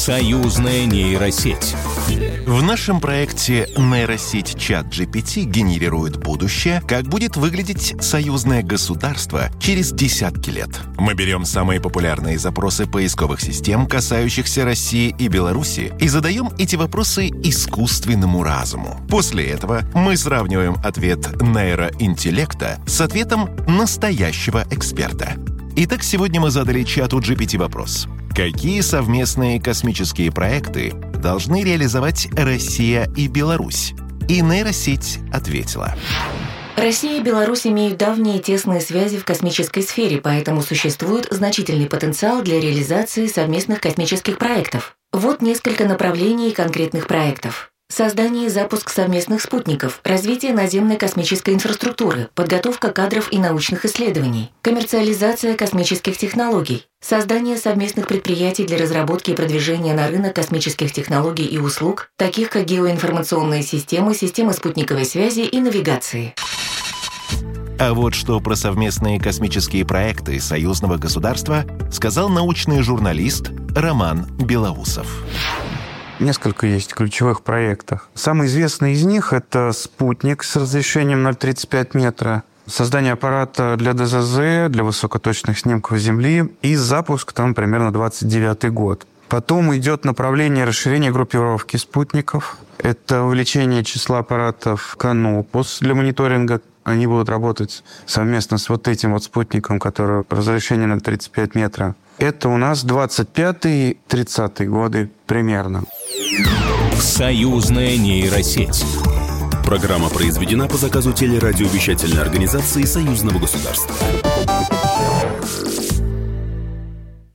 Союзная нейросеть. В нашем проекте нейросеть ChatGPT генерирует будущее, как будет выглядеть союзное государство через десятки лет. Мы берем самые популярные запросы поисковых систем, касающихся России и Беларуси, и задаем эти вопросы искусственному разуму. После этого мы сравниваем ответ нейроинтеллекта с ответом настоящего эксперта. Итак, сегодня мы задали чату GPT вопрос. Какие совместные космические проекты должны реализовать Россия и Беларусь? И нейросеть ответила. Россия и Беларусь имеют давние тесные связи в космической сфере, поэтому существует значительный потенциал для реализации совместных космических проектов. Вот несколько направлений конкретных проектов. Создание и запуск совместных спутников, развитие наземной космической инфраструктуры, подготовка кадров и научных исследований, коммерциализация космических технологий, создание совместных предприятий для разработки и продвижения на рынок космических технологий и услуг, таких как геоинформационные системы, системы спутниковой связи и навигации. А вот что про совместные космические проекты союзного государства сказал научный журналист Роман Белоусов. Несколько есть ключевых проектов. Самый известный из них – это спутник с разрешением 0,35 метра, создание аппарата для ДЗЗ, для высокоточных снимков Земли, и запуск там примерно 29 год. Потом идет направление расширения группировки спутников. Это увеличение числа аппаратов Canopus для мониторинга. Они будут работать совместно с вот этим вот спутником, который разрешение 0,35 метра. Это у нас 25-30 годы примерно. Союзная нейросеть. Программа произведена по заказу телерадиовещательной организации Союзного государства.